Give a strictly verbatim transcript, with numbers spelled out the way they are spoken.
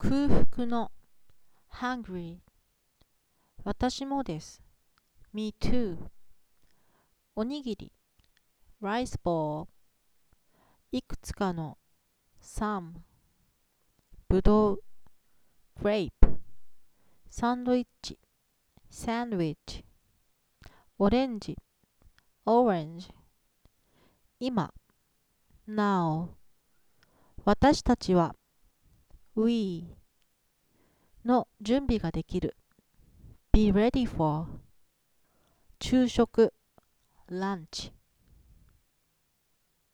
空腹の hungry 私もです me too おにぎり rice ball いくつかの some ぶどう grape サンドイッチ sandwich オレンジ orange 今 now 私たちは we の準備ができる be ready for 昼食 lunch